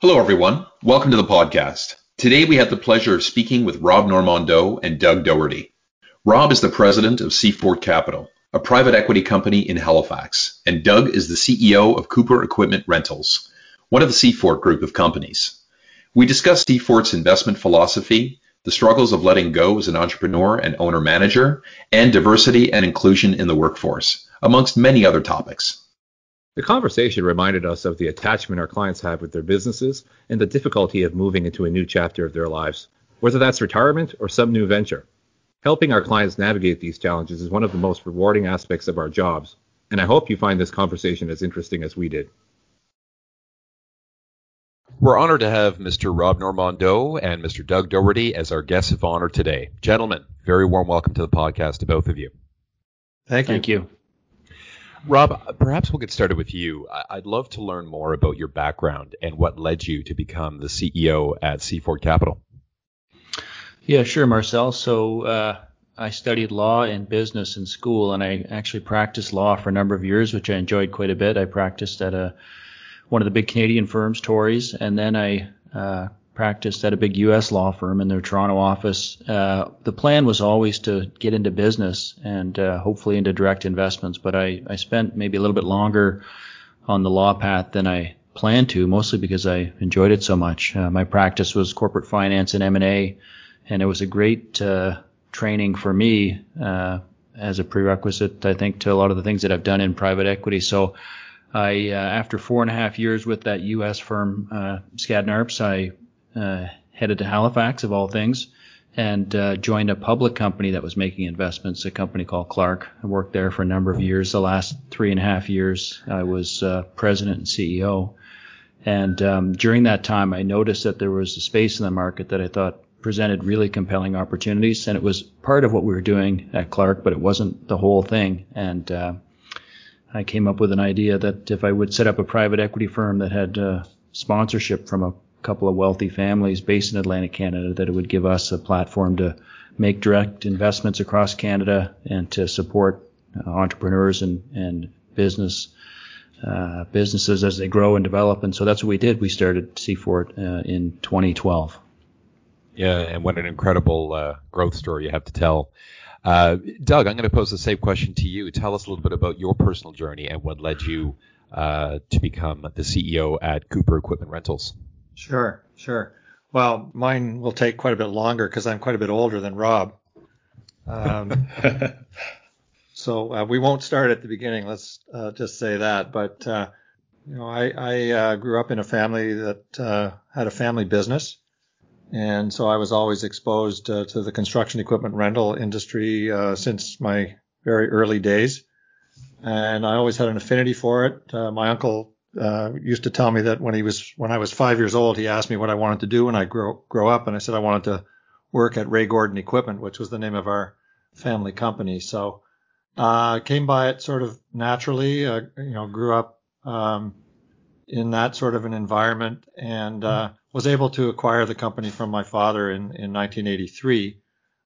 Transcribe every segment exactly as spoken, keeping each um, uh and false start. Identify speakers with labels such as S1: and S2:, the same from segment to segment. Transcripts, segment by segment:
S1: Hello, everyone. Welcome to the podcast. Today, we have the pleasure of speaking with Rob Normando and Doug Doherty. Rob is the president of Seafort Capital, a private equity company in Halifax, and Doug is the C E O of Cooper Equipment Rentals, one of the Seafort group of companies. We discuss Seafort's investment philosophy, the struggles of letting go as an entrepreneur and owner-manager, and diversity and inclusion in the workforce, amongst many other topics.
S2: The conversation reminded us of the attachment our clients have with their businesses and the difficulty of moving into a new chapter of their lives, whether that's retirement or some new venture. Helping our clients navigate these challenges is one of the most rewarding aspects of our jobs, and I hope you find this conversation as interesting as we did.
S3: We're honored to have Mister Rob Normando and Mister Doug Doherty as our guests of honor today. Gentlemen, very warm welcome to the podcast to both of you.
S4: Thank you.
S5: Thank you.
S3: Rob, perhaps we'll get started with you. I'd love to learn more about your background and what led you to become the C E O at Seafort Capital.
S5: Yeah, sure, Marcel. So uh, I studied law and business in school, and I actually practiced law for a number of years, which I enjoyed quite a bit. I practiced at a one of the big Canadian firms, Torys, and then I uh, practiced at a big U S law firm in their Toronto office. Uh, the plan was always to get into business and uh, hopefully into direct investments, but I, I spent maybe a little bit longer on the law path than I planned to, mostly because I enjoyed it so much. Uh, my practice was corporate finance and M and A, and it was a great uh, training for me uh, as a prerequisite, I think, to a lot of the things that I've done in private equity. So I, uh, after four and a half years with that U S firm, uh, Skadden Arps, I Uh, headed to Halifax, of all things, and uh, joined a public company that was making investments, a company called Clark. I worked there for a number of years. The last three and a half years, I was uh, president and C E O. And um, during that time, I noticed that there was a space in the market that I thought presented really compelling opportunities. And it was part of what we were doing at Clark, but it wasn't the whole thing. And uh, I came up with an idea that if I would set up a private equity firm that had uh, sponsorship from a couple of wealthy families based in Atlantic Canada, that it would give us a platform to make direct investments across Canada and to support uh, entrepreneurs and, and business uh, businesses as they grow and develop. And so that's what we did. We started Seafort uh, in twenty twelve.
S3: Yeah, and what an incredible uh, growth story you have to tell. Uh, Doug, I'm going to pose the same question to you. Tell us a little bit about your personal journey and what led you uh, to become the C E O at Cooper Equipment Rentals.
S4: Sure, sure. Well, mine will take quite a bit longer because I'm quite a bit older than Rob. Um, so uh, we won't start at the beginning. Let's uh, just say that. But, uh, you know, I, I uh, grew up in a family that uh, had a family business. And so I was always exposed uh, to the construction equipment rental industry uh, since my very early days. And I always had an affinity for it. Uh, my uncle Uh, used to tell me that when he was when I was five years old, he asked me what I wanted to do when I grow grow up, and I said I wanted to work at Ray Gordon Equipment, which was the name of our family company. So I uh, came by it sort of naturally. Uh, you know, grew up um, in that sort of an environment, and uh, was able to acquire the company from my father in in nineteen eighty-three.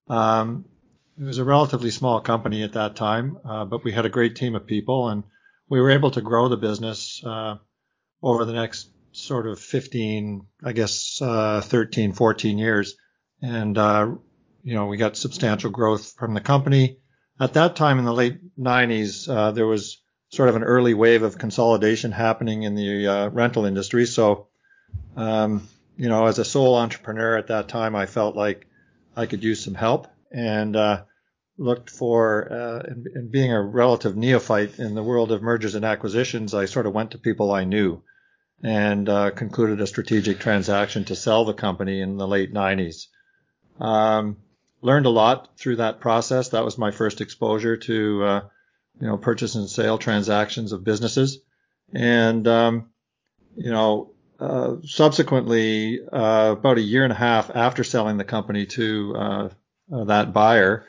S4: Um, it was a relatively small company at that time, uh, but we had a great team of people, and we were able to grow the business uh, over the next sort of fifteen, I guess, uh, thirteen, fourteen years. And, uh, you know, we got substantial growth from the company. At that time in the late nineties, uh, there was sort of an early wave of consolidation happening in the uh, rental industry. So, um, you know, as a sole entrepreneur at that time, I felt like I could use some help. And uh looked for, uh, and, and being a relative neophyte in the world of mergers and acquisitions, I sort of went to people I knew and uh, concluded a strategic transaction to sell the company in the late nineties. Um, learned a lot through that process. That was my first exposure to, uh, you know, purchase and sale transactions of businesses. And, um, you know, uh, subsequently, uh, about a year and a half after selling the company to uh, uh, that buyer,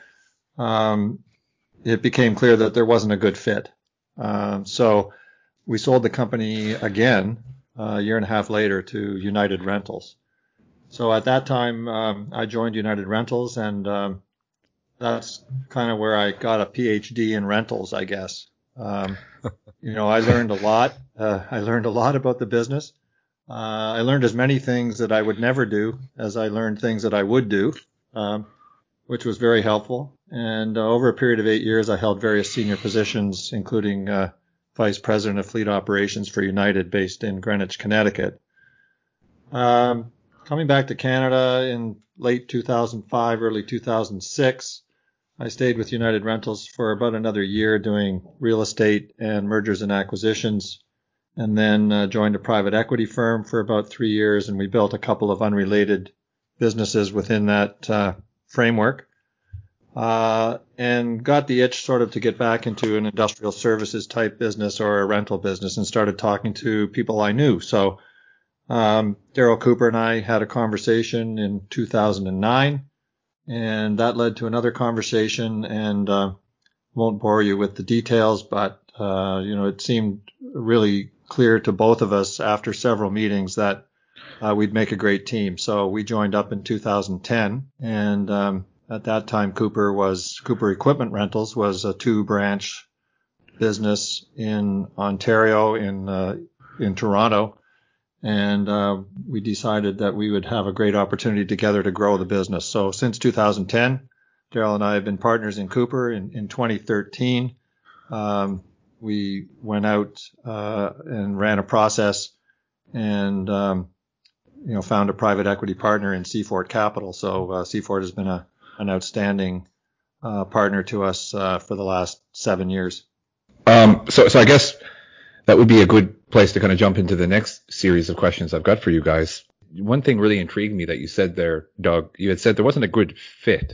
S4: Um, it became clear that there wasn't a good fit. Um, so we sold the company again uh, a year and a half later to United Rentals. So at that time, um, I joined United Rentals, and um, that's kind of where I got a P H D in rentals, I guess. Um, you know, I learned a lot. Uh, I learned a lot about the business. Uh, I learned as many things that I would never do as I learned things that I would do, um, which was very helpful. And uh, over a period of eight years, I held various senior positions, including uh, Vice President of Fleet Operations for United, based in Greenwich, Connecticut. Um, coming back to Canada in late two thousand five, early two thousand six, I stayed with United Rentals for about another year doing real estate and mergers and acquisitions, and then uh, joined a private equity firm for about three years, and we built a couple of unrelated businesses within that uh, framework, uh, and got the itch sort of to get back into an industrial services type business or a rental business, and started talking to people I knew. So um, Daryl Cooper and I had a conversation in two thousand nine, and that led to another conversation, and uh, won't bore you with the details, but uh, you know, it seemed really clear to both of us after several meetings that uh, we'd make a great team. So we joined up in two thousand ten, and um, at that time, Cooper was Cooper Equipment Rentals was a two-branch business in Ontario, in uh, in Toronto, and uh, we decided that we would have a great opportunity together to grow the business. So since two thousand ten, Daryl and I have been partners in Cooper. In, in twenty thirteen, um, we went out uh, and ran a process, and um, you know, found a private equity partner in Seafort Capital. So uh, Seafort has been a, an outstanding uh, partner to us uh, for the last seven years.
S2: Um, so, so I guess that would be a good place to kind of jump into the next series of questions I've got for you guys. One thing really intrigued me that you said there, Doug. You had said there wasn't a good fit,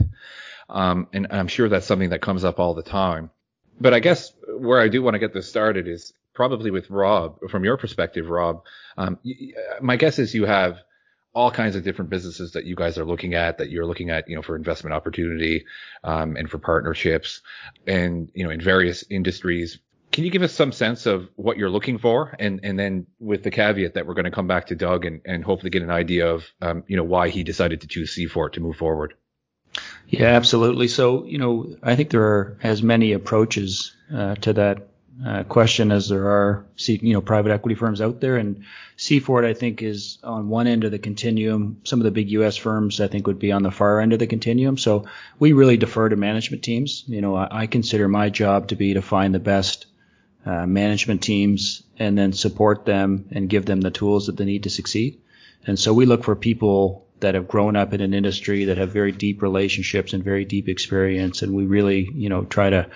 S2: um, and I'm sure that's something that comes up all the time. But I guess where I do want to get this started is probably with Rob. From your perspective, Rob, um, my guess is you have all kinds of different businesses that you guys are looking at, that you're looking at, you know, for investment opportunity, um, and for partnerships, and, you know, in various industries. Can you give us some sense of what you're looking for? And, and then with the caveat that we're going to come back to Doug and, and hopefully get an idea of, um, you know, why he decided to choose Seafort to move forward.
S5: Yeah, absolutely. So, you know, I think there are as many approaches uh, to that uh, question as there are, you know, private equity firms out there. And Seafort, I think, is on one end of the continuum. Some of the big U S firms, I think, would be on the far end of the continuum. So we really defer to management teams. You know, I, I consider my job to be to find the best uh, management teams and then support them and give them the tools that they need to succeed. And so we look for people that have grown up in an industry, that have very deep relationships and very deep experience. And we really, you know, try to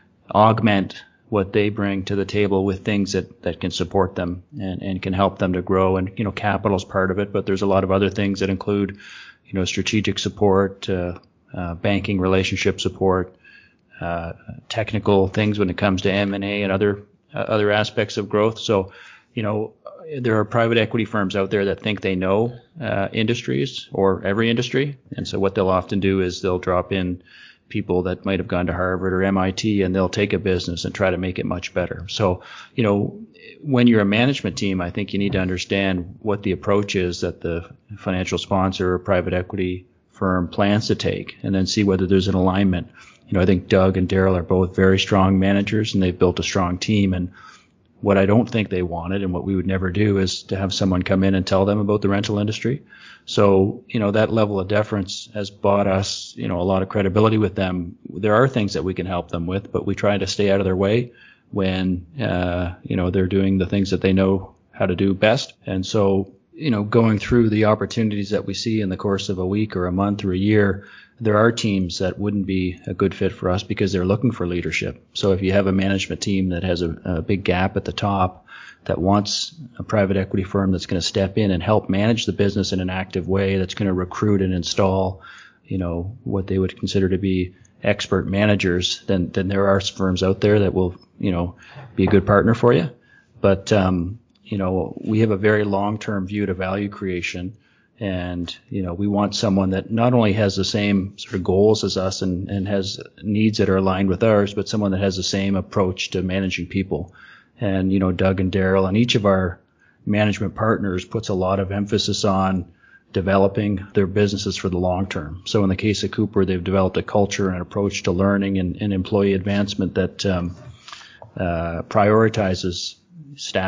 S5: augment what they bring to the table with things that, that can support them and, and can help them to grow. And, you know, capital is part of it, but there's a lot of other things that include, you know, strategic support, uh, uh, banking relationship support, uh, technical things when it comes to M and A and other, uh, other aspects of growth. So, you know, there are private equity firms out there that think they know uh, industries or every industry. And so what they'll often do is they'll drop in people that might have gone to Harvard or M I T, and they'll take a business and try to make it much better. So, you know, when you're a management team, I think you need to understand what the approach is that the financial sponsor or private equity firm plans to take, and then see whether there's an alignment. You know, I think Doug and Daryl are both very strong managers, and they've built a strong team. And what I don't think they wanted, and what we would never do, is to have someone come in and tell them about the rental industry. So, you know, that level of deference has bought us, you know, a lot of credibility with them. There are things that we can help them with, but we try to stay out of their way when, uh, you know, they're doing the things that they know how to do best. And so, you know, going through the opportunities that we see in the course of a week or a month or a year, there are teams that wouldn't be a good fit for us because they're looking for leadership. So if you have a management team that has a, a big gap at the top, that wants a private equity firm that's going to step in and help manage the business in an active way, that's going to recruit and install, you know, what they would consider to be expert managers, then then there are firms out there that will, you know, be a good partner for you. But, um, you know, we have a very long-term view to value creation. And, you know, we want someone that not only has the same sort of goals as us and, and has needs that are aligned with ours, but someone that has the same approach to managing people. And, you know, Doug and Daryl and each of our management partners puts a lot of emphasis on developing their businesses for the long term. So in the case of Cooper, they've developed a culture and approach to learning and, and employee advancement that um, uh, prioritizes staff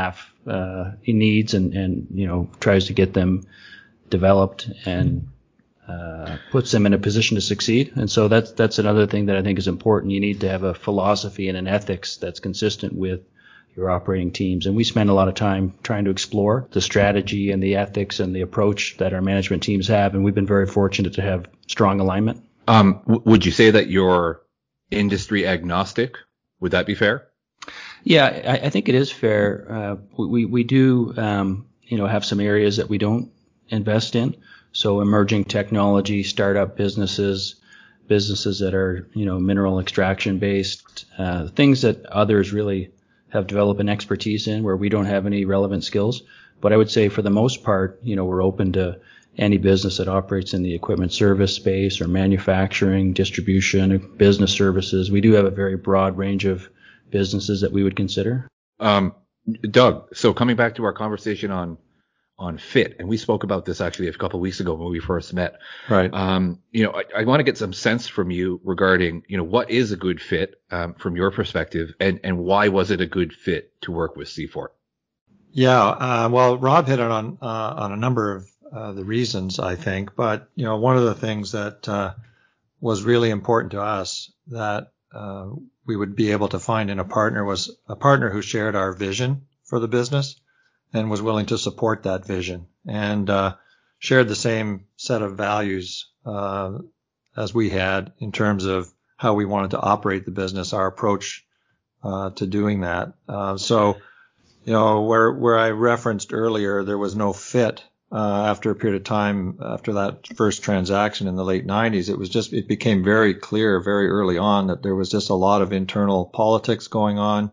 S5: uh, needs and, and, you know, tries to get them developed and uh, puts them in a position to succeed. And so that's that's another thing that I think is important. You need to have a philosophy and an ethics that's consistent with your operating teams. And we spend a lot of time trying to explore the strategy and the ethics and the approach that our management teams have. And we've been very fortunate to have strong alignment.
S2: Um, w- would you say that you're industry agnostic? Would that be fair?
S5: Yeah, I, I think it is fair. Uh, we, we do, um, you know, have some areas that we don't invest in. So emerging technology, startup businesses, businesses that are, you know, mineral extraction based, uh, things that others really have developed an expertise in where we don't have any relevant skills. But I would say for the most part, you know, we're open to any business that operates in the equipment service space or manufacturing, distribution, business services. We do have a very broad range of businesses that we would consider.
S2: Um, Doug, so coming back to our conversation on on fit, and we spoke about this actually a couple of weeks ago when we first met.
S4: Right.
S2: Um, you know, I, I want to get some sense from you regarding, you know, what is a good fit um, from your perspective, and and why was it a good fit to work with Seafort?
S4: Yeah. Uh, well, Rob hit it on uh, on a number of uh, the reasons, I think, but you know, one of the things that uh, was really important to us that uh, we would be able to find in a partner was a partner who shared our vision for the business and was willing to support that vision and uh, shared the same set of values uh, as we had in terms of how we wanted to operate the business, our approach uh, to doing that. Uh, so, you know, where where I referenced earlier, there was no fit uh, after a period of time after that first transaction in the late nineties. It was just it became very clear very early on that there was just a lot of internal politics going on.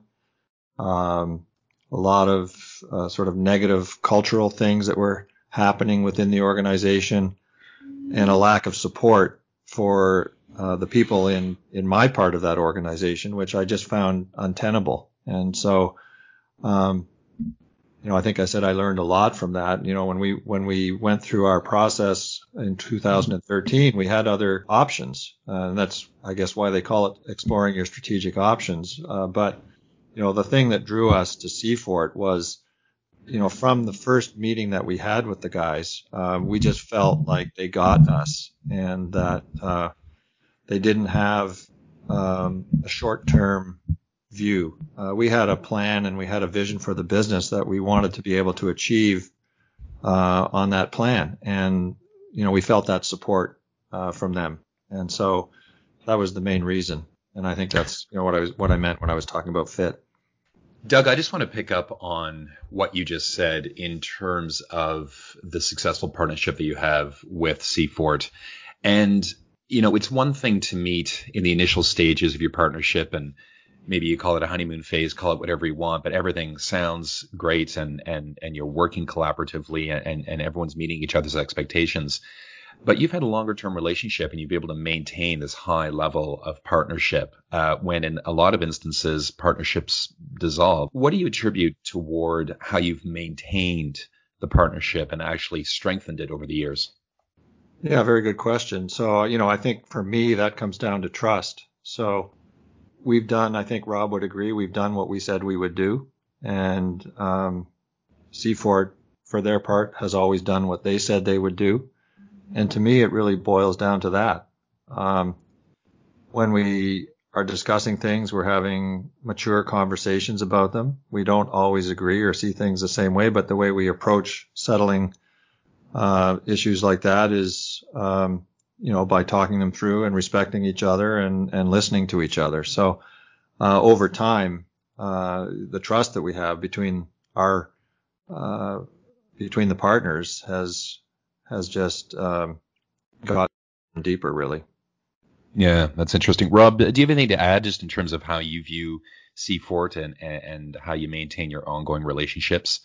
S4: Um, a lot of uh, sort of negative cultural things that were happening within the organization and a lack of support for uh, the people in, in my part of that organization, which I just found untenable. And so, um, you know, I think I said I learned a lot from that. You know, when we, when we went through our process in two thousand thirteen, we had other options. Uh, and that's, I guess, why they call it exploring your strategic options. Uh, but you know, the thing that drew us to Seafort was, you know, from the first meeting that we had with the guys, uh, we just felt like they got us and that uh, they didn't have um, a short-term view. Uh, we had a plan and we had a vision for the business that we wanted to be able to achieve uh, on that plan. And, you know, we felt that support uh, from them. And so that was the main reason. And I think that's, you know, what I was, what I meant when I was talking about fit.
S1: Doug, I just want to pick up on what you just said in terms of the successful partnership that you have with Seafort. And, you know, it's one thing to meet in the initial stages of your partnership, and maybe you call it a honeymoon phase, call it whatever you want, but everything sounds great and and and you're working collaboratively and, and everyone's meeting each other's expectations. But you've had a longer term relationship and you've been able to maintain this high level of partnership uh, when in a lot of instances partnerships dissolve. What do you attribute toward how you've maintained the partnership and actually strengthened it over the years?
S4: Yeah, very good question. So, you know, I think for me that comes down to trust. So we've done, I think Rob would agree, we've done what we said we would do. And um, Seafort, for their part, has always done what they said they would do. And to me, it really boils down to that. Um, when we are discussing things, we're having mature conversations about them. We don't always agree or see things the same way, but the way we approach settling uh, issues like that is, um, you know, by talking them through and respecting each other and, and listening to each other. So uh, over time, uh, the trust that we have between our uh, between the partners has has just um, got deeper, really.
S1: Yeah, that's interesting. Rob, do you have anything to add just in terms of how you view Seafort and, and how you maintain your ongoing relationships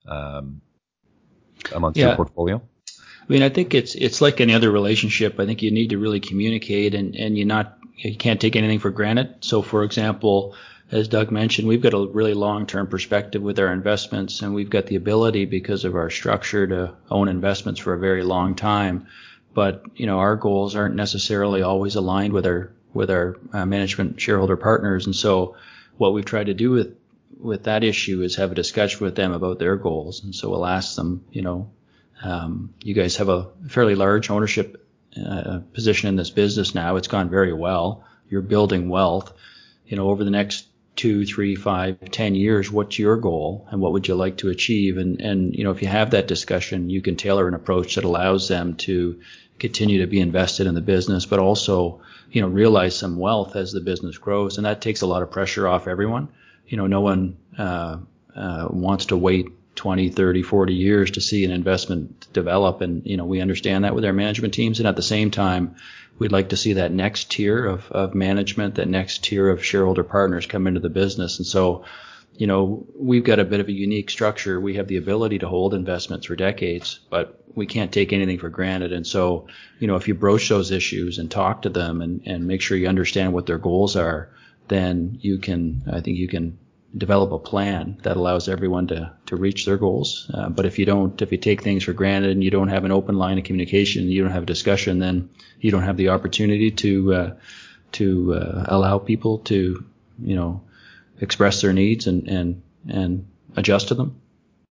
S1: um, amongst
S5: yeah.
S1: your portfolio?
S5: I mean, I think it's it's like any other relationship. I think you need to really communicate and, and you not you can't take anything for granted. So, for example, as Doug mentioned, we've got a really long-term perspective with our investments, and we've got the ability because of our structure to own investments for a very long time. But, you know, our goals aren't necessarily always aligned with our with our uh, management shareholder partners. And so what we've tried to do with with that issue is have a discussion with them about their goals. And so we'll ask them, you know, um, you guys have a fairly large ownership uh, position in this business now. It's gone very well. You're building wealth. You know, over the next two, three, five, ten years, what's your goal and what would you like to achieve? And, and, you know, if you have that discussion, you can tailor an approach that allows them to continue to be invested in the business, but also, you know, realize some wealth as the business grows. And that takes a lot of pressure off everyone. You know, no one uh, uh, wants to wait twenty, thirty, forty years to see an investment develop. And, you know, we understand that with our management teams. And at the same time, we'd like to see that next tier of, of management, that next tier of shareholder partners come into the business. And so, you know, we've got a bit of a unique structure. We have the ability to hold investments for decades, but we can't take anything for granted. And so, you know, if you broach those issues and talk to them and, and make sure you understand what their goals are, then you can, I think you can develop a plan that allows everyone to, to reach their goals. Uh, but if you don't, if you take things for granted and you don't have an open line of communication, you don't have a discussion, then you don't have the opportunity to, uh, to, uh, allow people to, you know, express their needs and, and, and adjust to them.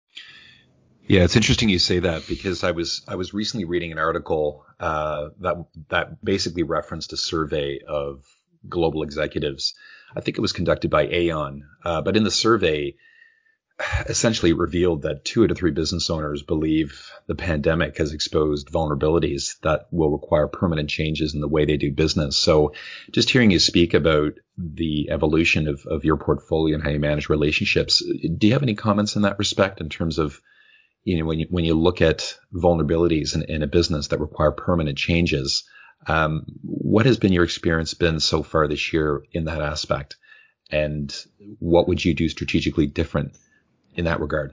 S1: Yeah, it's interesting you say that because I was, I was recently reading an article, uh, that, that basically referenced a survey of global executives. I think it was conducted by Aon, uh, but in the survey, essentially revealed that two out of three business owners believe the pandemic has exposed vulnerabilities that will require permanent changes in the way they do business. So just hearing you speak about the evolution of, of your portfolio and how you manage relationships, do you have any comments in that respect in terms of, you know, when you, when you look at vulnerabilities in, in a business that require permanent changes, Um, what has been your experience been so far this year in that aspect? And what would you do strategically different in that regard?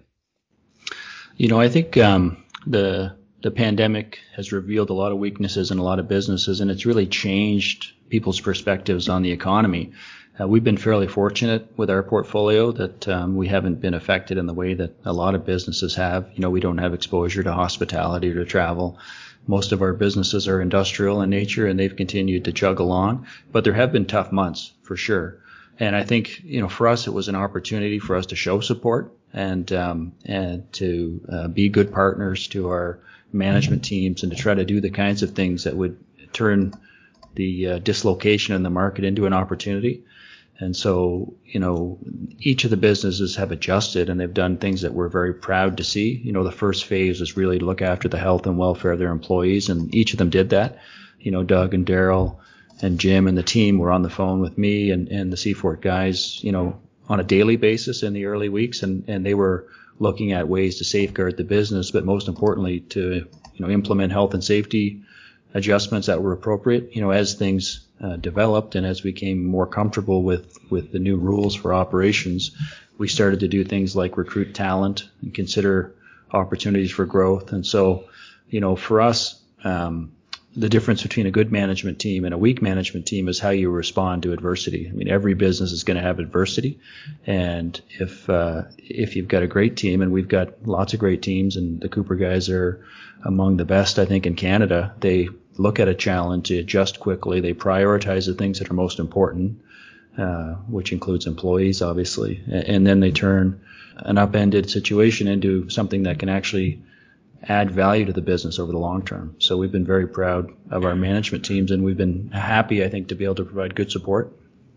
S5: You know, I think um, the the pandemic has revealed a lot of weaknesses in a lot of businesses, and it's really changed people's perspectives on the economy. Uh, we've been fairly fortunate with our portfolio that um, we haven't been affected in the way that a lot of businesses have. You know, we don't have exposure to hospitality or to travel. Most of our businesses are industrial in nature, and they've continued to chug along. But there have been tough months, for sure. And I think, you know, for us, it was an opportunity for us to show support and um, and to uh, be good partners to our management teams and to try to do the kinds of things that would turn the uh, dislocation in the market into an opportunity. And so, you know, each of the businesses have adjusted and they've done things that we're very proud to see. You know, the first phase is really to look after the health and welfare of their employees, and each of them did that. You know, Doug and Daryl and Jim and the team were on the phone with me and, and the Seafort guys, you know, on a daily basis in the early weeks, and, and they were looking at ways to safeguard the business, but most importantly to, you know, implement health and safety adjustments that were appropriate. You know, as things Uh, developed and as we became more comfortable with, with the new rules for operations, we started to do things like recruit talent and consider opportunities for growth. And so, you know, for us, um, the difference between a good management team and a weak management team is how you respond to adversity. I mean, every business is going to have adversity. And if, uh, if you've got a great team, and we've got lots of great teams, and the Cooper guys are among the best, I think, in Canada, they look at a challenge, they adjust quickly, they prioritize the things that are most important, uh, which includes employees, obviously, and then they turn an upended situation into something that can actually add value to the business over the long term. So we've been very proud of our management teams, and we've been happy, I think, to be able to provide good support.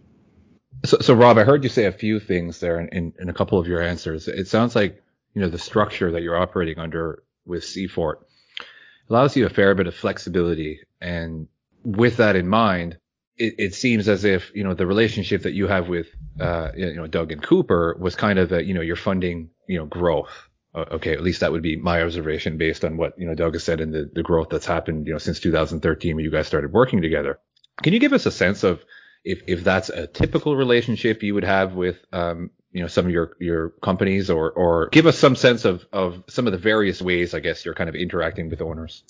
S2: So, so Rob, I heard you say a few things there in, in, in a couple of your answers. It sounds like, you know, the structure that you're operating under with Seafort allows you a fair bit of flexibility. And with that in mind, it, it seems as if, you know, the relationship that you have with, uh, you know, Doug and Cooper was kind of a, you know, you're funding, you know, growth. Uh, okay. At least that would be my observation based on what, you know, Doug has said and the, the growth that's happened, you know, since two thousand thirteen when you guys started working together. Can you give us a sense of if, if that's a typical relationship you would have with, um, you know, some of your, your companies, or, or give us some sense of, of some of the various ways, I guess, you're kind of interacting with owners?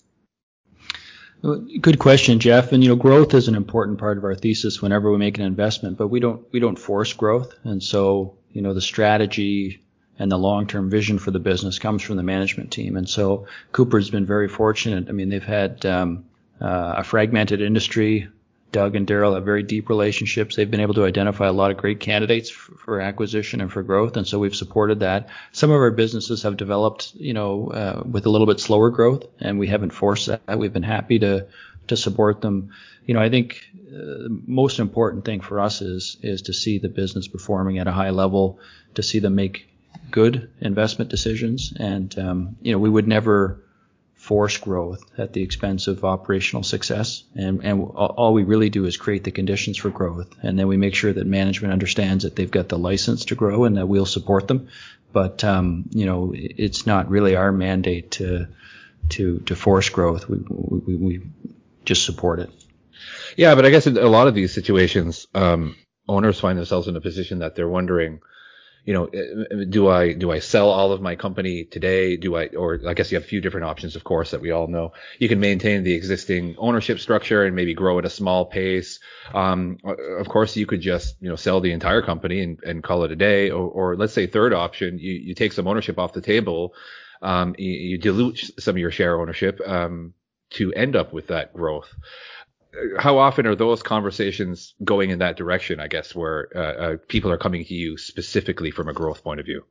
S5: Good question, Jeff. And, you know, growth is an important part of our thesis whenever we make an investment, but we don't, we don't force growth. And so, you know, the strategy and the long-term vision for the business comes from the management team. And so Cooper's been very fortunate. I mean, they've had, um, uh, a fragmented industry Doug and Daryl have very deep relationships. They've been able to identify a lot of great candidates for, for acquisition and for growth, and so we've supported that. Some of our businesses have developed, you know, uh, with a little bit slower growth, and we haven't forced that. We've been happy to to support them. You know, I think uh, the most important thing for us is is to see the business performing at a high level, to see them make good investment decisions, and um, you know, we would never force growth at the expense of operational success. And, and all we really do is create the conditions for growth. And then we make sure that management understands that they've got the license to grow and that we'll support them. But, um, you know, it's not really our mandate to, to, to force growth. We, we, we just support it.
S2: Yeah, but I guess in a lot of these situations, um, owners find themselves in a position that they're wondering, you know, do I do I sell all of my company today? Do I, or I guess you have a few different options, of course, that we all know. You can maintain the existing ownership structure and maybe grow at a small pace. Um, of course, you could just, you know, sell the entire company and, and call it a day. Or, or let's say third option, you, you take some ownership off the table. Um, you, you dilute some of your share ownership um, to end up with that growth. How often are those conversations going in that direction, I guess, where uh, uh, people are coming to you specifically from a growth point of view?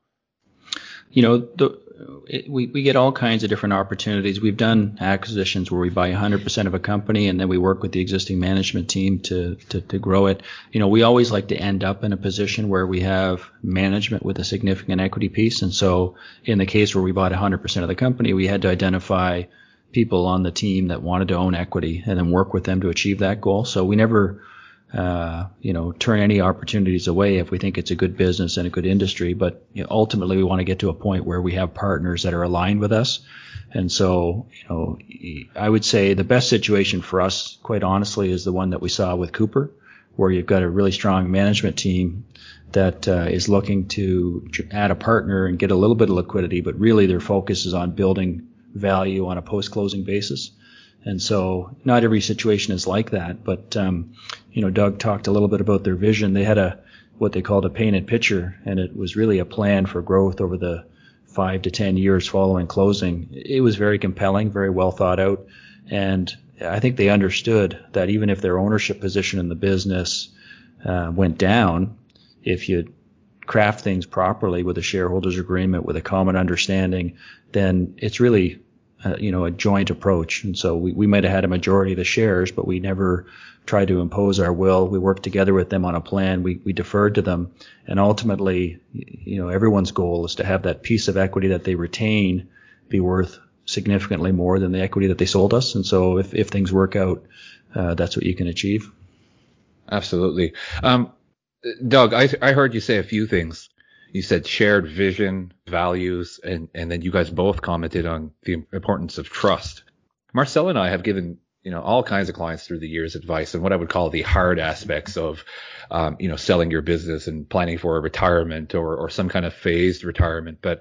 S5: You know, the, it, we, we get all kinds of different opportunities. We've done acquisitions where we buy one hundred percent of a company and then we work with the existing management team to, to, to grow it. You know, we always like to end up in a position where we have management with a significant equity piece. And so in the case where we bought one hundred percent of the company, we had to identify people on the team that wanted to own equity and then work with them to achieve that goal. So we never, uh, you know, turn any opportunities away if we think it's a good business and a good industry. But you know, ultimately, we want to get to a point where we have partners that are aligned with us. And so, you know, I would say the best situation for us, quite honestly, is the one that we saw with Cooper, where you've got a really strong management team that uh, is looking to add a partner and get a little bit of liquidity, but really their focus is on building value on a post-closing basis. And so not every situation is like that, but, um, you know, Doug talked a little bit about their vision. They had a, what they called a painted picture, and it was really a plan for growth over the five to ten years following closing. It was very compelling, very well thought out. And I think they understood that even if their ownership position in the business uh, went down, if you craft things properly with a shareholders agreement, with a common understanding, then it's really, uh, you know, a joint approach. And so we, we might have had a majority of the shares, but we never tried to impose our will. We worked together with them on a plan. We, we deferred to them. And ultimately, you know, everyone's goal is to have that piece of equity that they retain be worth significantly more than the equity that they sold us. And so if, if things work out, uh, that's what you can achieve. Absolutely. Um, Doug, I, I heard you say a few things. You said shared vision, values, and, and then you guys both commented on the importance of trust. Marcel and I have given, you know, all kinds of clients through the years advice on what I would call the hard aspects of, um, you know, selling your business and planning for a retirement or, or some kind of phased retirement. But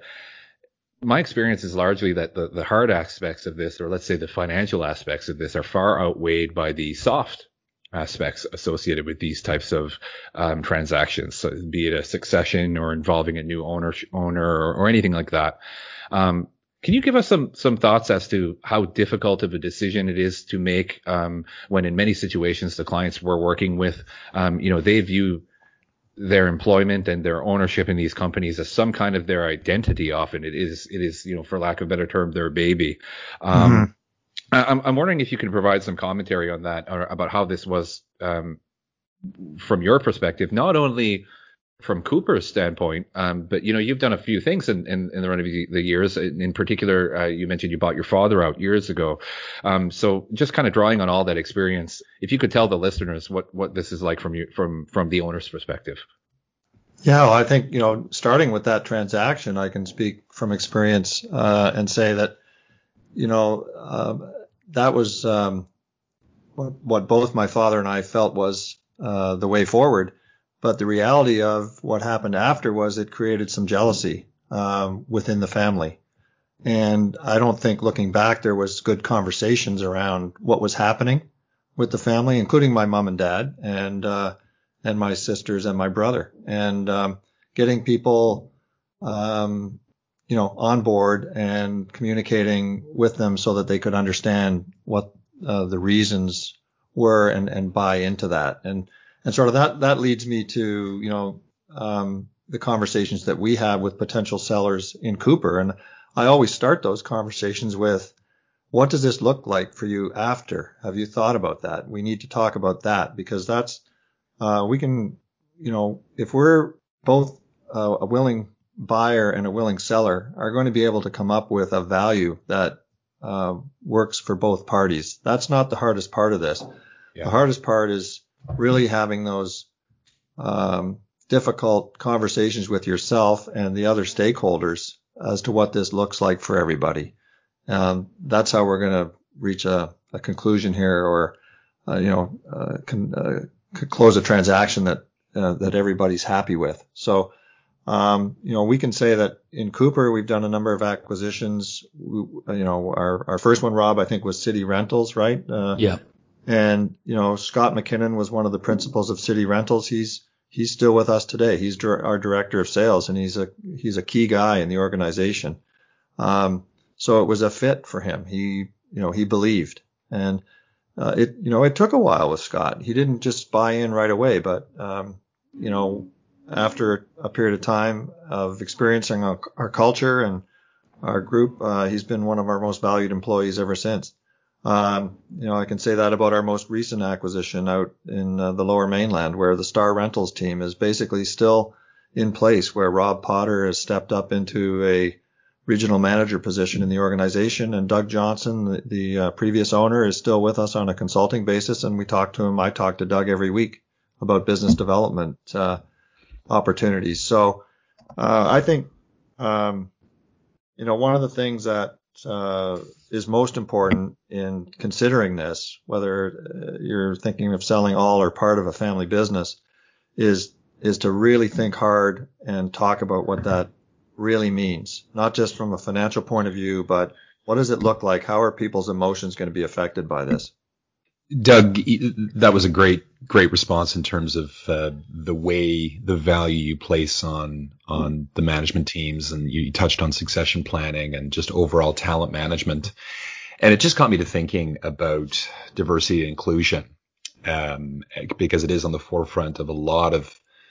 S5: my experience is largely that the, the hard aspects of this, or let's say the financial aspects of this, are far outweighed by the soft aspects associated with these types of um, transactions, so be it a succession or involving a new owner, owner or, or anything like that. Um, can you give us some some thoughts as to how difficult of a decision it is to make um, when, in many situations, the clients we're working with, um, you know, they view their employment and their ownership in these companies as some kind of their identity. Often it is, it is, you know, for lack of a better term, their baby. Um, mm-hmm. I'm, I'm wondering if you can provide some commentary on that, or about how this was um, from your perspective, not only from Cooper's standpoint, um, but, you know, you've done a few things in, in, in the run of the, the years. In, in particular, uh, you mentioned you bought your father out years ago. Um, so just kind of drawing on all that experience, if you could tell the listeners what, what this is like from you, from, from the owner's perspective.
S4: Yeah, well, I think, you know, starting with that transaction, I can speak from experience uh, and say that, you know, um, that was um, what, what both my father and I felt was uh, the way forward. But the reality of what happened after was it created some jealousy um, within the family. And I don't think, looking back, there was good conversations around what was happening with the family, including my mom and dad and uh, and my sisters and my brother, and um, getting people um, you know, on board and communicating with them so that they could understand what uh, the reasons were and, and buy into that. And, and sort of that, that leads me to, you know, um, the conversations that we have with potential sellers in Cooper. And I always start those conversations with, what does this look like for you after? Have you thought about that? We need to talk about that, because that's, uh, we can, you know, if we're both uh, a willing buyer and a willing seller are going to be able to come up with a value that uh, works for both parties. That's not the hardest part of this. Yeah. The hardest part is really having those um, difficult conversations with yourself and the other stakeholders as to what this looks like for everybody. Um, that's how we're going to reach a, a conclusion here, or uh, you know, uh, can, uh, close a transaction that uh, that everybody's happy with. So, um, you know, we can say that in Cooper we've done a number of acquisitions. We, you know, our our first one, Rob, I think was City Rentals, right? Uh,
S5: yeah.
S4: And you know, Scott McKinnon was one of the principals of City Rentals. He's he's still with us today. He's dir- our director of sales, and he's a he's a key guy in the organization. Um, So it was a fit for him. He, you know, he believed, and uh, it, you know, it took a while with Scott. He didn't just buy in right away, but um, you know, after a period of time of experiencing our, our culture and our group, uh, he's been one of our most valued employees ever since. Um, you know, I can say that about our most recent acquisition out in uh, the Lower Mainland, where the Star Rentals team is basically still in place, where Rob Potter has stepped up into a regional manager position in the organization, and Doug Johnson, the, the uh, previous owner, is still with us on a consulting basis, and we talk to him. I talk to Doug every week about business development uh, opportunities. So uh, I think, um, you know, one of the things that uh, is most important in considering this, whether you're thinking of selling all or part of a family business, is is to really think hard and talk about what that really means, not just from a financial point of view, but what does it look like? How are people's emotions going to be affected by this?
S1: Doug, that was a great, great response in terms of uh, the way, the value you place on on the management teams, and you touched on succession planning and just overall talent management. And it just got me to thinking about diversity and inclusion, um, because it is on the forefront of a lot of,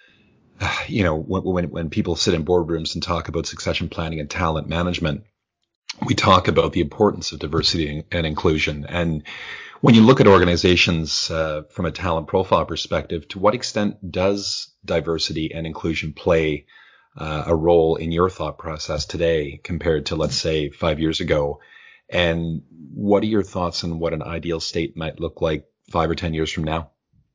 S1: you know, when, when when people sit in boardrooms and talk about succession planning and talent management, we talk about the importance of diversity and inclusion. And when you look at organizations uh, from a talent profile perspective, to what extent does diversity and inclusion play uh, a role in your thought process today compared to, let's say, five years ago? And what are your thoughts on what an ideal state might look like five or ten years from now?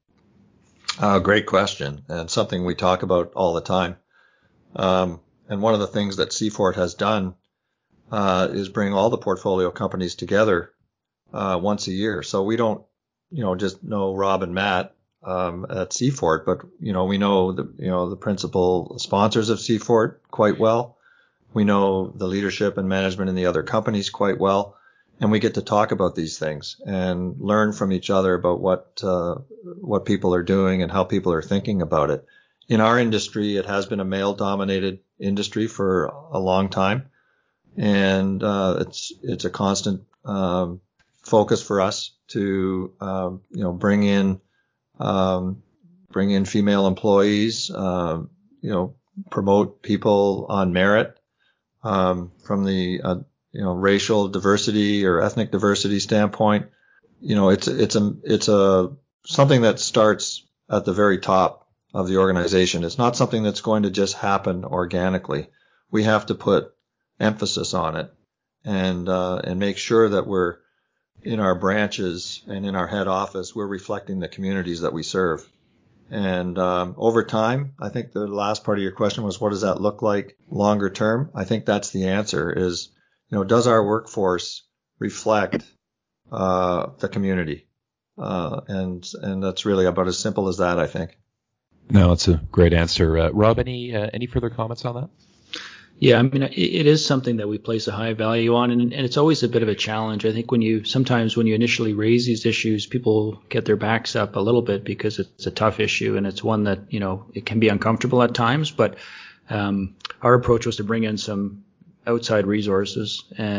S4: Uh, great question, and something we talk about all the time. Um, and one of the things that Seafort has done uh, is bring all the portfolio companies together uh, once a year. So we don't, you know, just know Rob and Matt um, at Seafort, but you know, we know the, you know, the principal sponsors of Seafort quite well. We know the leadership and management in the other companies quite well. And we get to talk about these things and learn from each other about what uh, what people are doing and how people are thinking about it. In our industry, it has been a male-dominated industry for a long time, and uh, it's it's a constant um, focus for us to um, you know bring in um, bring in female employees, um, you know promote people on merit um, from the uh, you know, racial diversity or ethnic diversity standpoint. You know, it's, it's a, it's a, something that starts at the very top of the organization. It's not something that's going to just happen organically. We have to put emphasis on it and, uh, and make sure that we're in our branches and in our head office, we're reflecting the communities that we serve. And, um, over time, I think the last part of your question was, what does that look like longer term? I think that's the answer is, you know, does our workforce reflect uh, the community? Uh, and and that's really about as simple as that, I think.
S3: No, it's a great answer. Uh, Rob, any uh, any further comments on that?
S5: Yeah, I mean, it, it is something that we place a high value on, and, and it's always a bit of a challenge. I think when you sometimes when you initially raise these issues, people get their backs up a little bit because it's a tough issue, and it's one that, you know, it can be uncomfortable at times. But um, our approach was to bring in some outside resources and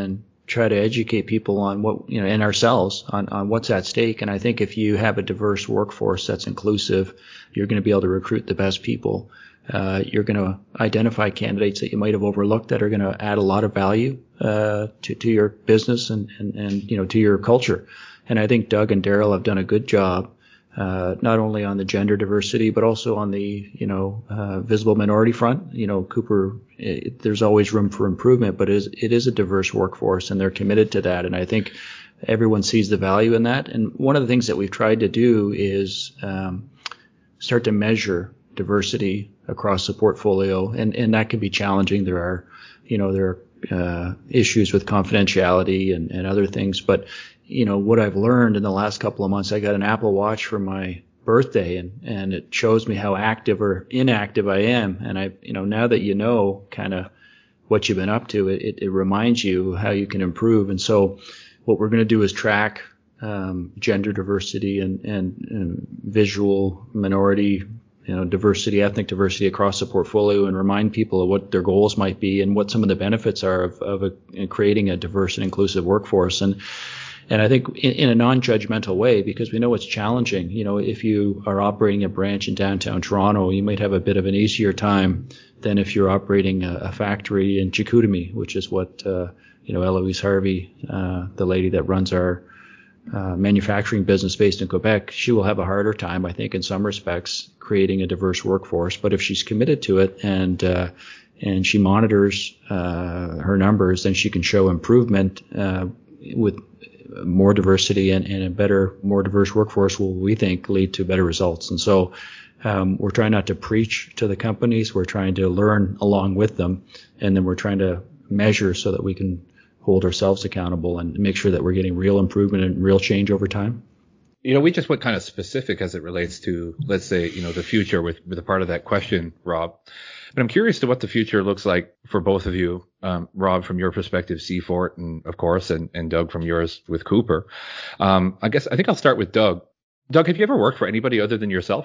S5: try to educate people on what, you know, and ourselves on, on what's at stake. And I think if you have a diverse workforce that's inclusive, you're going to be able to recruit the best people. Uh, you're going to identify candidates that you might have overlooked that are going to add a lot of value uh, to, to your business and, and, and, you know, to your culture. And I think Doug and Daryl have done a good job, uh, not only on the gender diversity, but also on the, you know, uh, visible minority front. You know, Cooper, it, there's always room for improvement, but it is, it is a diverse workforce, and they're committed to that. And I think everyone sees the value in that. And one of the things that we've tried to do is um, start to measure diversity across the portfolio, and, and that can be challenging. There are, you know, there are uh, issues with confidentiality and, and other things. But, you know, what I've learned in the last couple of months, I got an Apple Watch for my birthday, and, and it shows me how active or inactive I am. And I, you know, now that you know kind of what you've been up to, it, it reminds you how you can improve. And so what we're going to do is track um, gender diversity and, and, and visual minority, you know, diversity, ethnic diversity across the portfolio, and remind people of what their goals might be and what some of the benefits are of, of a, in creating a diverse and inclusive workforce. And and I think in, in a non-judgmental way, because we know it's challenging. You know, if you are operating a branch in downtown Toronto, you might have a bit of an easier time than if you're operating a, a factory in Chicoutimi, which is what, uh, you know, Eloise Harvey, uh, the lady that runs our Uh, manufacturing business based in Quebec, she will have a harder time, I think, in some respects, creating a diverse workforce. But if she's committed to it and uh, and she monitors uh, her numbers, then she can show improvement uh, with more diversity, and, and a better, more diverse workforce will, we think, lead to better results. And so um, we're trying not to preach to the companies. We're trying to learn along with them, and then we're trying to measure so that we can hold ourselves accountable and make sure that we're getting real improvement and real change over time.
S2: You know, we just went kind of specific as it relates to, let's say, you know, the future with, with a part of that question, Rob. But I'm curious to what the future looks like for both of you, um, Rob, from your perspective, Seafort, and of course, and, and Doug from yours with Cooper. Um, I guess I think I'll start with Doug. Doug, have you ever worked for anybody other than yourself?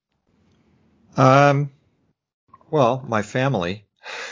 S4: Um, well, my family.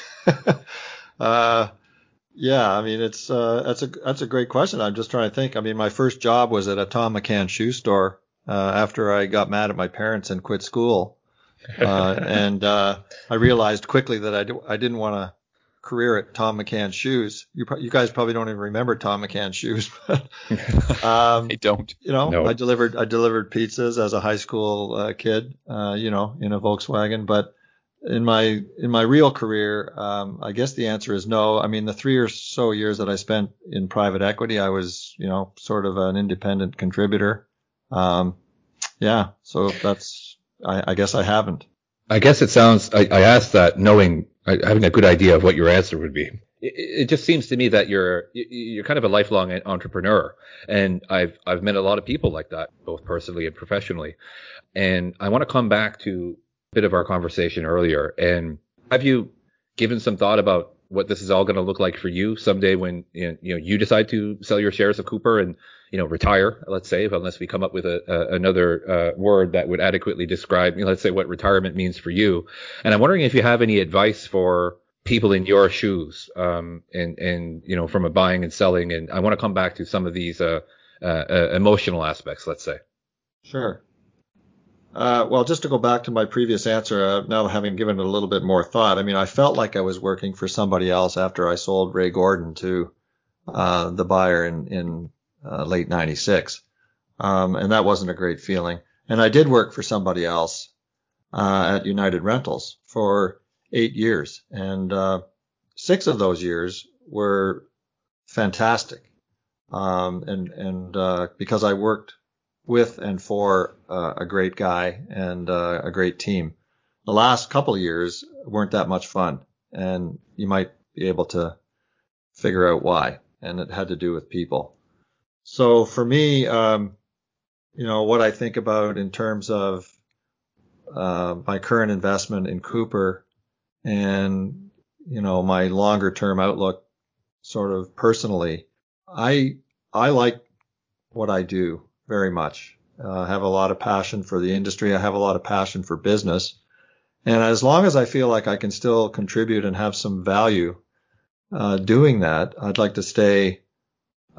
S4: uh, Yeah, I mean, it's uh, that's a that's a great question. I'm just trying to think. I mean, my first job was at a Tom McCann shoe store uh, after I got mad at my parents and quit school, uh, and uh, I realized quickly that I do, I didn't want a career at Tom McCann shoes. You pro- you guys probably don't even remember Tom McCann shoes, but um,
S3: I don't.
S4: you know,
S2: No.
S4: I delivered I delivered pizzas as a high school uh, kid, uh, you know, in a Volkswagen, but In my in my real career, um, I guess the answer is no. I mean, the three or so years that I spent in private equity, I was, you know, sort of an independent contributor. Um, yeah, so that's, I, I guess I haven't.
S2: I guess it sounds, I, I asked that knowing, having a good idea of what your answer would be. It, it just seems to me that you're, you're kind of a lifelong entrepreneur. And I've, I've met a lot of people like that, both personally and professionally. And I want to come back to bit of our conversation earlier. And have you given some thought about what this is all going to look like for you someday when you know, you know you decide to sell your shares of Cooper and you know retire, let's say, unless we come up with a, a another uh, word that would adequately describe, you know, let's say, what retirement means for you. And I'm wondering if you have any advice for people in your shoes, um, and and you know from a buying and selling. And I want to come back to some of these uh, uh, uh, emotional aspects, let's say.
S4: Sure. Uh, well, just to go back to my previous answer, uh, now having given it a little bit more thought, I mean, I felt like I was working for somebody else after I sold Ray Gordon to uh, the buyer in, in uh, late ninety-six. Um, and that wasn't a great feeling. And I did work for somebody else uh, at United Rentals for eight years. And uh, six of those years were fantastic. Um, and and uh, because I worked with and for uh, a great guy and uh, a great team. The last couple of years weren't that much fun, and you might be able to figure out why, and it had to do with people. So for me, um, you know, what I think about in terms of uh, my current investment in Cooper and, you know, my longer term outlook sort of personally, I I like what I do very much. Uh, I have a lot of passion for the industry. I have a lot of passion for business. And as long as I feel like I can still contribute and have some value uh, doing that, I'd like to stay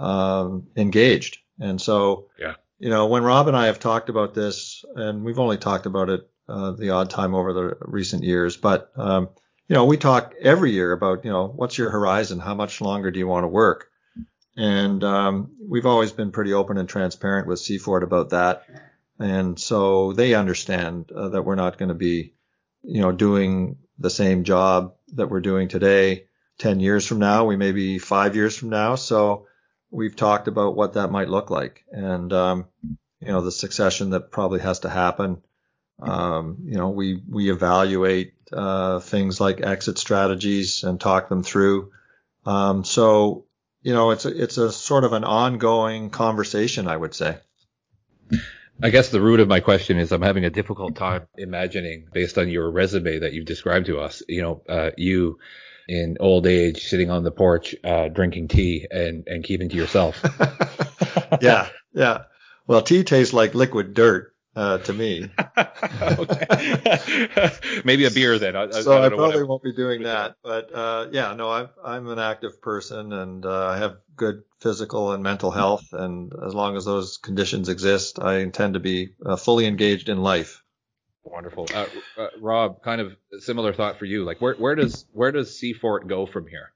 S4: um, engaged. And so,
S2: Yeah.
S4: you know, when Rob and I have talked about this, and we've only talked about it uh, the odd time over the recent years, but, um, you know, we talk every year about, you know, what's your horizon? How much longer do you want to work? And um, we've always been pretty open and transparent with Seaford about that. And so they understand uh, that we're not going to be, you know, doing the same job that we're doing today ten years from now. We may be five years from now. So we've talked about what that might look like. And, um, you know, the succession that probably has to happen. Um, you know, we, we evaluate uh, things like exit strategies and talk them through. Um, so, you know, it's a, it's a sort of an ongoing conversation, I would say.
S2: I guess the root of my question is I'm having a difficult time imagining, based on your resume that you've described to us, you know, uh, you in old age sitting on the porch, uh, drinking tea and, and keeping to yourself.
S4: Yeah, yeah. Well, tea tastes like liquid dirt uh, to me.
S2: Maybe a beer then. I,
S4: so
S2: I,
S4: I,
S2: don't
S4: I
S2: know what
S4: probably won't be doing that. But uh, yeah, no, I'm I'm an active person, and uh, I have good physical and mental health. And as long as those conditions exist, I intend to be uh, fully engaged in life.
S2: Wonderful. Uh, uh, Rob, kind of a similar thought for you. Like, where where does where does Seafort go from here?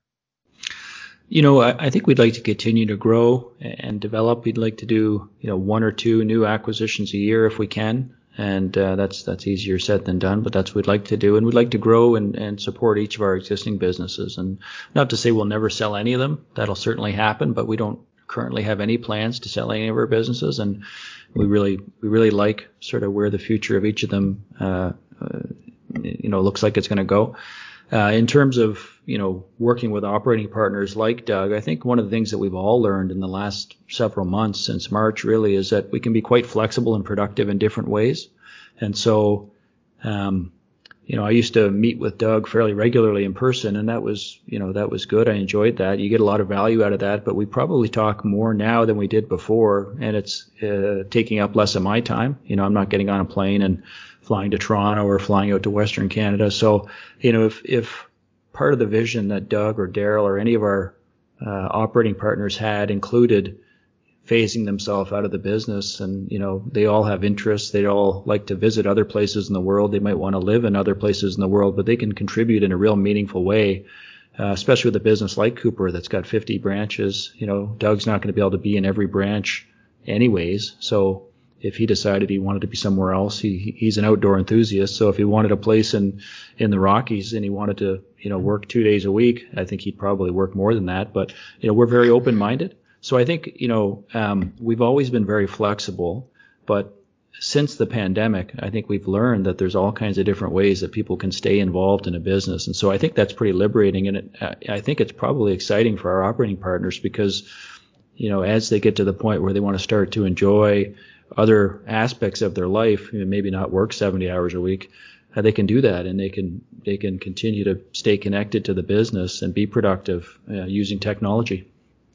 S5: You know, I, I think we'd like to continue to grow and develop. We'd like to do, you know, one or two new acquisitions a year if we can. And uh, that's that's easier said than done, but that's what we'd like to do. And we'd like to grow and, and support each of our existing businesses. And not to say we'll never sell any of them. That'll certainly happen, but we don't currently have any plans to sell any of our businesses. And we really we really like sort of where the future of each of them, uh, uh, you know, looks like it's going to go. Uh, in terms of, you know, working with operating partners like Doug, I think one of the things that we've all learned in the last several months since March really is that we can be quite flexible and productive in different ways. And so, um, you know, I used to meet with Doug fairly regularly in person, and that was, you know, that was good. I enjoyed that. You get a lot of value out of that, but we probably talk more now than we did before, and it's uh, taking up less of my time. You know, I'm not getting on a plane and flying to Toronto or flying out to Western Canada. So, you know, if, if part of the vision that Doug or Daryl or any of our uh, operating partners had included phasing themselves out of the business, and, you know, they all have interests. They all like to visit other places in the world. They might want to live in other places in the world, but they can contribute in a real meaningful way, uh, especially with a business like Cooper that's got fifty branches. You know, Doug's not going to be able to be in every branch anyways. So if he decided he wanted to be somewhere else, he he's an outdoor enthusiast. So if he wanted a place in, in the Rockies and he wanted to, you know, work two days a week, I think he'd probably work more than that. But, you know, we're very open-minded. So I think, you know, um, we've always been very flexible, but since the pandemic, I think we've learned that there's all kinds of different ways that people can stay involved in a business. And so I think that's pretty liberating. And it, I think it's probably exciting for our operating partners because, you know, as they get to the point where they want to start to enjoy other aspects of their life, you know, maybe not work seventy hours a week, uh, they can do that, and they can they can continue to stay connected to the business and be productive uh, using technology.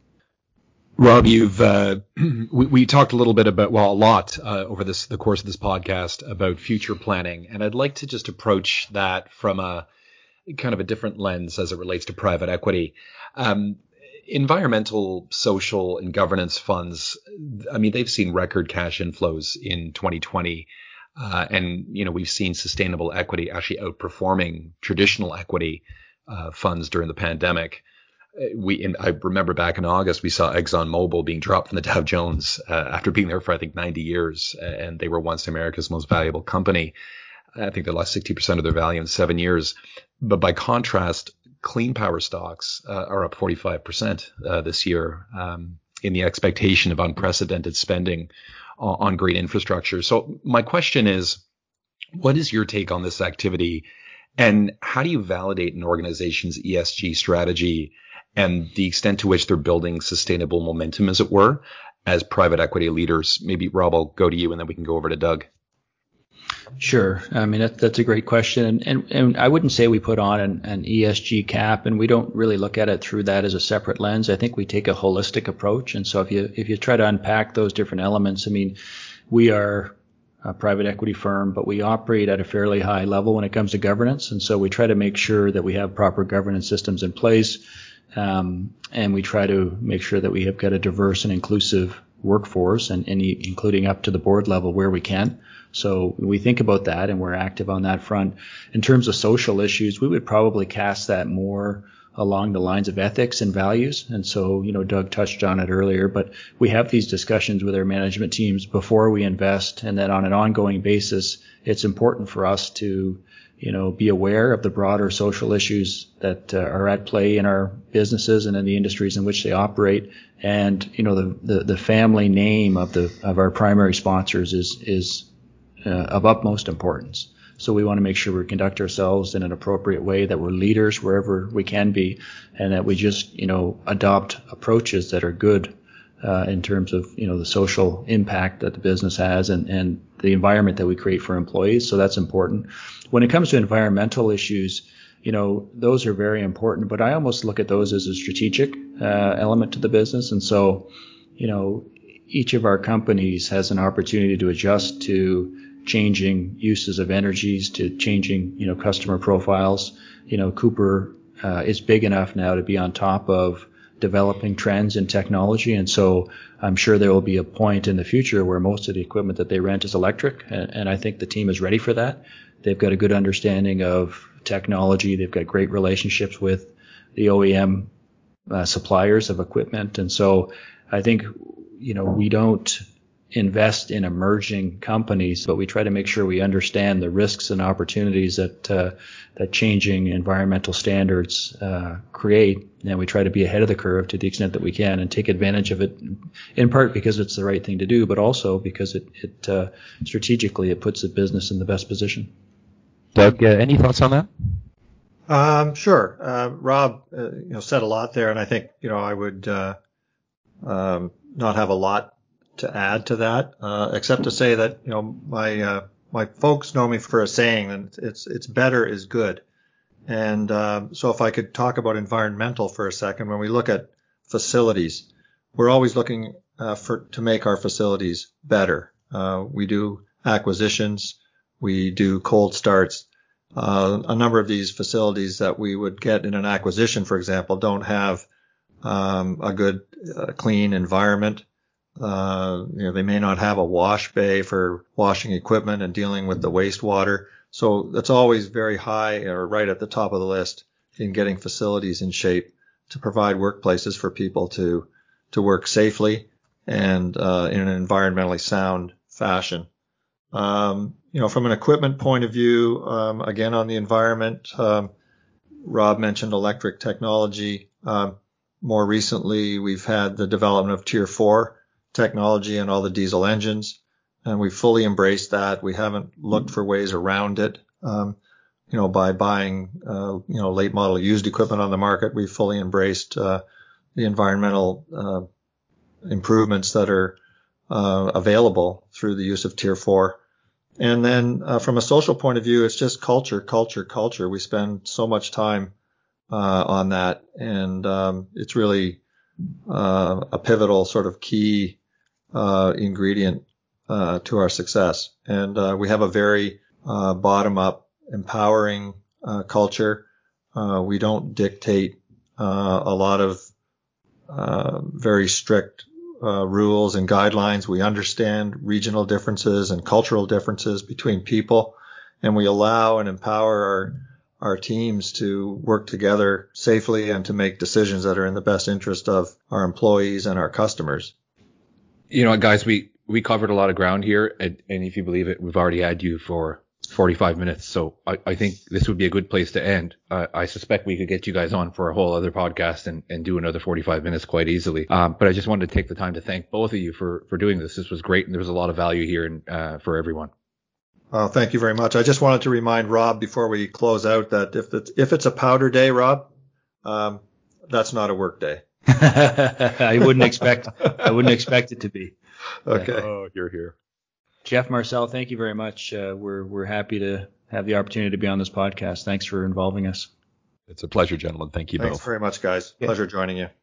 S3: Rob, you've uh, we, we talked a little bit about, well, a lot uh, over this the course of this podcast about future planning, and I'd like to just approach that from a kind of a different lens as it relates to private equity. Um, environmental, social, and governance funds, I mean, they've seen record cash inflows in twenty twenty, uh, and you know we've seen sustainable equity actually outperforming traditional equity uh, funds during the pandemic. We, in, I remember back in August, we saw ExxonMobil being dropped from the Dow Jones uh, after being there for, I think, ninety years. And they were once America's most valuable company. I think they lost sixty percent of their value in seven years. But by contrast, clean power stocks uh, are up forty-five percent uh, this year um, in the expectation of unprecedented spending on, on green infrastructure. So my question is, what is your take on this activity? And how do you validate an organization's E S G strategy and the extent to which they're building sustainable momentum, as it were, as private equity leaders? Maybe, Rob, I'll go to you, and then we can go over to Doug.
S5: Sure. I mean, that, that's a great question. And, and, and I wouldn't say we put on an, an E S G cap, and we don't really look at it through that as a separate lens. I think we take a holistic approach. And so if you if you try to unpack those different elements, I mean, we are a private equity firm, but we operate at a fairly high level when it comes to governance. And so we try to make sure that we have proper governance systems in place. Um, and we try to make sure that we have got a diverse and inclusive workforce, and, and including up to the board level where we can. So we think about that, and we're active on that front. In terms of social issues, we would probably cast that more along the lines of ethics and values. And so, you know, Doug touched on it earlier, but we have these discussions with our management teams before we invest, and then on an ongoing basis, it's important for us to, you know, be aware of the broader social issues that uh, are at play in our businesses and in the industries in which they operate. And, you know, the, the, the family name of the of our primary sponsors is is uh, of utmost importance. So we want to make sure we conduct ourselves in an appropriate way, that we're leaders wherever we can be, and that we just, you know, adopt approaches that are good uh, in terms of, you know, the social impact that the business has, and, and the environment that we create for employees. So that's important. When it comes to environmental issues, you know, those are very important, but I almost look at those as a strategic uh, element to the business. And so, you know, each of our companies has an opportunity to adjust to changing uses of energies, to changing, you know, customer profiles. You know, Cooper uh, is big enough now to be on top of developing trends in technology. And so I'm sure there will be a point in the future where most of the equipment that they rent is electric. And, and I think the team is ready for that. They've got a good understanding of technology. They've got great relationships with the O E M uh, suppliers of equipment. And so I think, you know, we don't invest in emerging companies, but we try to make sure we understand the risks and opportunities that uh, that changing environmental standards uh, create, and we try to be ahead of the curve to the extent that we can and take advantage of it, in part because it's the right thing to do, but also because it, it uh, strategically it puts the business in the best position.
S3: Doug, uh, any thoughts on that?
S4: Um, sure. Uh, Rob, uh, you know, said a lot there, and I think, you know, I would uh, um, not have a lot to add to that, uh, except to say that, you know, my uh, my folks know me for a saying, and it's it's better is good. And uh, so if I could talk about environmental for a second, when we look at facilities, we're always looking uh, for to make our facilities better. Uh, we do acquisitions, we do cold starts. Uh, a number of these facilities that we would get in an acquisition, for example, don't have um, a good, uh, clean environment. Uh, you know, they may not have a wash bay for washing equipment and dealing with the wastewater. So that's always very high or right at the top of the list in getting facilities in shape to provide workplaces for people to, to work safely and, uh, in an environmentally sound fashion. Um, you know, from an equipment point of view, um, again, on the environment, um, Rob mentioned electric technology. Um, more recently, we've had the development of Tier four technology in all the diesel engines, and we fully embraced that. We haven't looked for ways around it. Um, you know, by buying, uh, you know, late model used equipment on the market, we've fully embraced, uh, the environmental, uh, improvements that are, uh, available through the use of Tier four. And then, uh, from a social point of view, it's just culture, culture, culture. We spend so much time, uh, on that. And, um, it's really, uh, a pivotal sort of key Uh, ingredient uh, to our success. And uh, we have a very uh, bottom-up, empowering uh, culture. Uh, we don't dictate uh, a lot of uh, very strict uh, rules and guidelines. We understand regional differences and cultural differences between people, and we allow and empower our our teams to work together safely and to make decisions that are in the best interest of our employees and our customers.
S2: You know, guys, we, we covered a lot of ground here, and, and if you believe it, we've already had you for forty-five minutes. So I, I think this would be a good place to end. Uh, I suspect we could get you guys on for a whole other podcast and, and do another forty-five minutes quite easily. Um, but I just wanted to take the time to thank both of you for, for doing this. This was great, and there was a lot of value here in, uh, for everyone.
S4: Uh, thank you very much. I just wanted to remind Rob before we close out that if it's, if it's a powder day, Rob, um, that's not a work day.
S5: I wouldn't expect I wouldn't expect it to be.
S4: Okay.
S3: Oh, you're here.
S5: Jeff, Marcel, thank you very much. Uh, we're we're happy to have the opportunity to be on this podcast. Thanks for involving us.
S3: It's a pleasure, gentlemen. Thank you
S4: Thanks
S3: both.
S4: very much, guys.
S5: Yeah.
S4: Pleasure joining you.